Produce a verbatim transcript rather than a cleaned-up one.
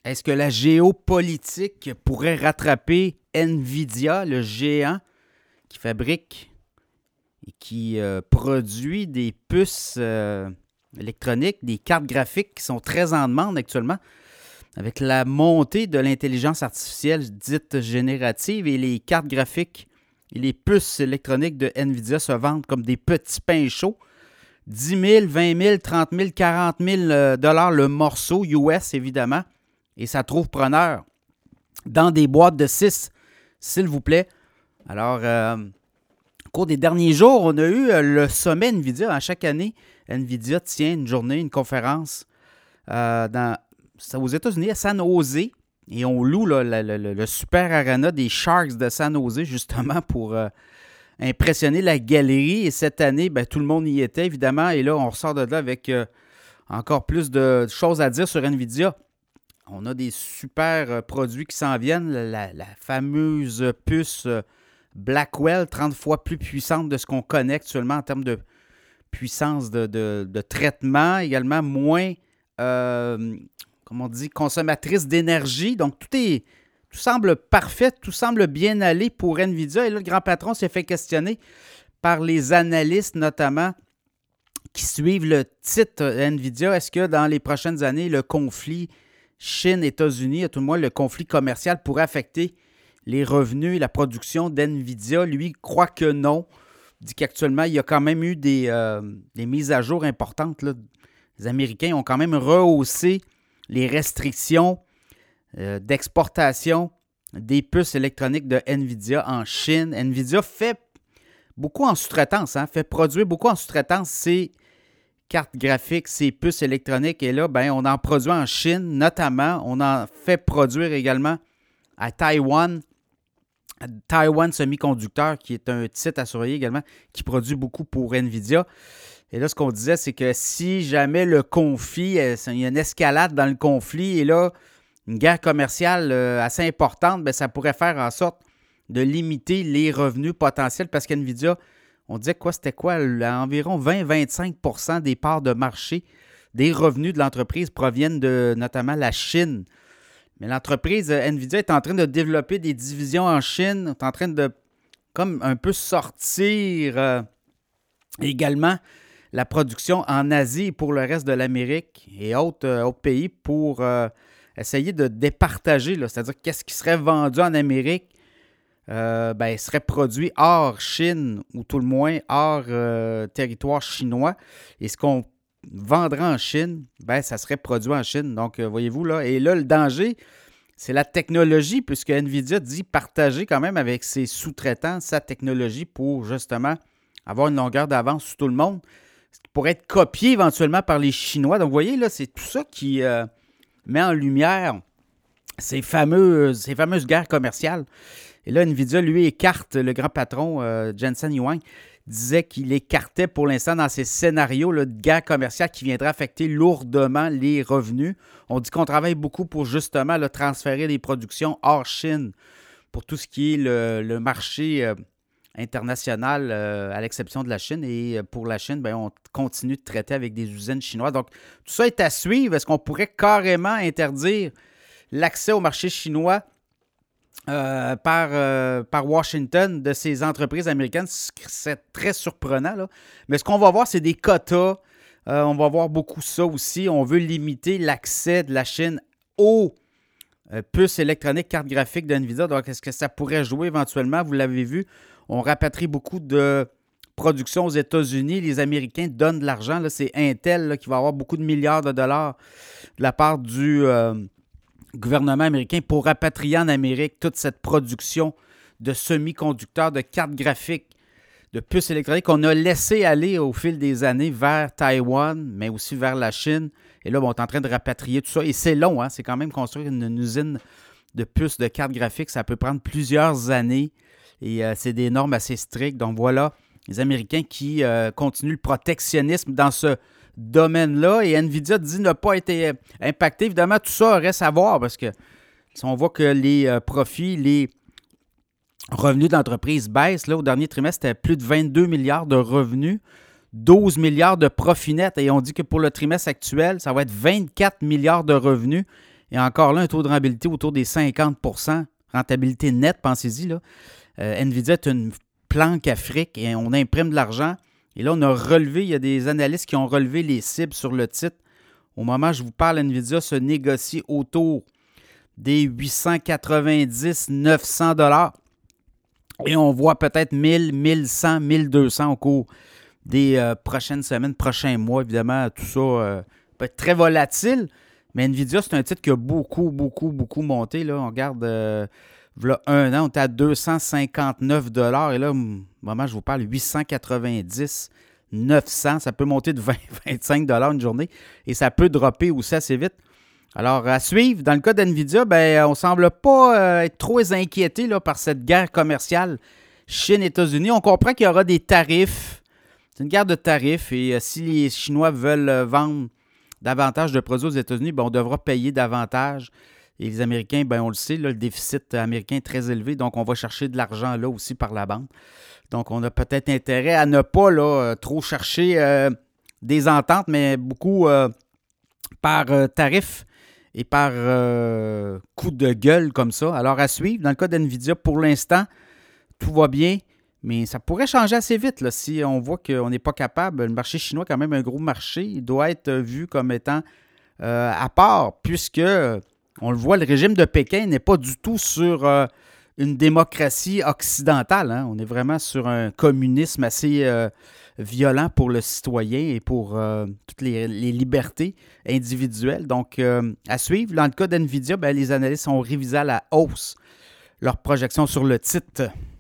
Est-ce que la géopolitique pourrait rattraper NVIDIA, le géant qui fabrique et qui euh, produit des puces euh, électroniques, des cartes graphiques qui sont très en demande actuellement, avec la montée de l'intelligence artificielle dite générative et les cartes graphiques et les puces électroniques de NVIDIA se vendent comme des petits pains chauds. dix mille, vingt mille, trente mille, quarante mille dollars le morceau, U S évidemment, et ça trouve preneur dans des boîtes de six, s'il vous plaît. Alors, euh, au cours des derniers jours, on a eu le sommet NVIDIA. À chaque année, NVIDIA tient une journée, une conférence euh, dans, aux États-Unis, à San Jose, et on loue là, le, le, le super arena des Sharks de San Jose, justement, pour euh, impressionner la galerie. Et cette année, ben, tout le monde y était, évidemment. Et là, on ressort de là avec euh, encore plus de choses à dire sur NVIDIA. On a des super euh, produits qui s'en viennent. La, la fameuse puce euh, Blackwell, trente fois plus puissante de ce qu'on connaît actuellement en termes de puissance de, de, de traitement. Également moins, euh, comment on dit, consommatrice d'énergie. Donc, tout est... Tout semble parfait, tout semble bien aller pour NVIDIA. Et là, le grand patron s'est fait questionner par les analystes, notamment, qui suivent le titre NVIDIA. Est-ce que dans les prochaines années, le conflit Chine-États-Unis, à tout le moins le conflit commercial, pourrait affecter les revenus et la production d'NVIDIA? Lui croit que non. Il dit qu'actuellement, il y a quand même eu des, euh, des mises à jour importantes, là. Les Américains ont quand même rehaussé les restrictions Euh, d'exportation des puces électroniques de NVIDIA en Chine. NVIDIA fait beaucoup en sous-traitance, hein, fait produire beaucoup en sous-traitance ses cartes graphiques, ses puces électroniques. Et là, ben, on en produit en Chine, notamment. On en fait produire également à Taïwan. Taiwan Semiconductor, qui est un titre à surveiller également, qui produit beaucoup pour NVIDIA. Et là, ce qu'on disait, c'est que si jamais le conflit, il y a une escalade dans le conflit, et là, une guerre commerciale euh, assez importante, bien, ça pourrait faire en sorte de limiter les revenus potentiels parce qu'NVIDIA, on disait quoi, c'était quoi, là, environ vingt à vingt-cinq pour cent des parts de marché des revenus de l'entreprise proviennent de notamment la Chine. Mais l'entreprise euh, NVIDIA est en train de développer des divisions en Chine, est en train de comme un peu sortir euh, également la production en Asie pour le reste de l'Amérique et autres, euh, autres pays pour... Euh, essayer de départager, là, c'est-à-dire qu'est-ce qui serait vendu en Amérique, euh, ben, serait produit hors Chine ou tout le moins hors euh, territoire chinois. Et ce qu'on vendrait en Chine, ben, ça serait produit en Chine. Donc, euh, voyez-vous, là, et là, le danger, c'est la technologie, puisque NVIDIA dit partager quand même avec ses sous-traitants sa technologie pour justement avoir une longueur d'avance sur tout le monde, ce qui pourrait être copié éventuellement par les Chinois. Donc, vous voyez, là, c'est tout ça qui... Euh, met en lumière ces fameuses, ces fameuses guerres commerciales. Et là, NVIDIA, lui, écarte, le grand patron, euh, Jensen Huang, disait qu'il écartait pour l'instant dans ces scénarios là, de guerre commerciale qui viendraient affecter lourdement les revenus. On dit qu'on travaille beaucoup pour justement là, transférer des productions hors Chine pour tout ce qui est le, le marché euh, international, euh, à l'exception de la Chine. Et pour la Chine, bien, on continue de traiter avec des usines chinoises. Donc, tout ça est à suivre. Est-ce qu'on pourrait carrément interdire l'accès au marché chinois euh, par, euh, par Washington de ces entreprises américaines? C'est très surprenant, là. Mais ce qu'on va voir, c'est des quotas. Euh, on va voir beaucoup ça aussi. On veut limiter l'accès de la Chine aux euh, puces électroniques, cartes graphiques de NVIDIA. Donc, est-ce que ça pourrait jouer éventuellement? Vous l'avez vu. On rapatrie beaucoup de production aux États-Unis. Les Américains donnent de l'argent. Là, c'est Intel là, qui va avoir beaucoup de milliards de dollars de la part du euh, gouvernement américain pour rapatrier en Amérique toute cette production de semi-conducteurs, de cartes graphiques, de puces électroniques qu'on a laissé aller au fil des années vers Taïwan, mais aussi vers la Chine. Et là, bon, on est en train de rapatrier tout ça. Et c'est long, hein? C'est quand même construire une, une usine de puces de cartes graphiques. Ça peut prendre plusieurs années. Et euh, c'est des normes assez strictes. Donc voilà, les Américains qui euh, continuent le protectionnisme dans ce domaine-là. Et NVIDIA dit ne pas être euh, impacté. Évidemment, tout ça reste à voir parce que si on voit que les euh, profits, les revenus d'entreprise baissent, là, au dernier trimestre, c'était plus de vingt-deux milliards de revenus, douze milliards de profits nets. Et on dit que pour le trimestre actuel, ça va être vingt-quatre milliards de revenus Et encore là, un taux de rentabilité autour des cinquante pour cent. Rentabilité nette, pensez-y. Là. Euh, Nvidia est une planque Afrique et on imprime de l'argent. Et là, on a relevé, il y a des analystes qui ont relevé les cibles sur le titre. Au moment où je vous parle, Nvidia se négocie autour des huit cent quatre-vingt-dix à neuf cents dollars. Et on voit peut-être mille, mille cent, mille deux cents au cours des euh, prochaines semaines, prochains mois. Évidemment, tout ça euh, peut être très volatile. Mais Nvidia, c'est un titre qui a beaucoup, beaucoup, beaucoup monté. Là. On regarde, euh, voilà un an, on était à deux cent cinquante-neuf dollars. Et là, au moment où je vous parle, huit cent quatre-vingt-dix, neuf cents. Ça peut monter de vingt à vingt-cinq dollars une journée. Et ça peut dropper aussi assez vite. Alors, à suivre, dans le cas d'Nvidia, ben, on ne semble pas euh, être trop inquiété là, par cette guerre commerciale Chine-États-Unis. On comprend qu'il y aura des tarifs. C'est une guerre de tarifs. Et euh, si les Chinois veulent euh, vendre davantage de produits aux États-Unis, ben, on devra payer davantage. Et les Américains, ben, on le sait, là, le déficit américain est très élevé. Donc, on va chercher de l'argent là aussi par la banque. Donc, on a peut-être intérêt à ne pas là, trop chercher euh, des ententes, mais beaucoup euh, par euh, tarif et par euh, coup de gueule comme ça. Alors, à suivre. Dans le cas d'Nvidia, pour l'instant, tout va bien, mais ça pourrait changer assez vite là, si on voit qu'on n'est pas capable. Le marché chinois, quand même, un gros marché. Il doit être vu comme étant euh, à part, puisque, on le voit, le régime de Pékin n'est pas du tout sur euh, une démocratie occidentale. Hein. On est vraiment sur un communisme assez euh, violent pour le citoyen et pour euh, toutes les, les libertés individuelles. Donc, euh, à suivre. Dans le cas d'Nvidia, ben, les analystes ont révisé à la hausse leurs projections sur le titre.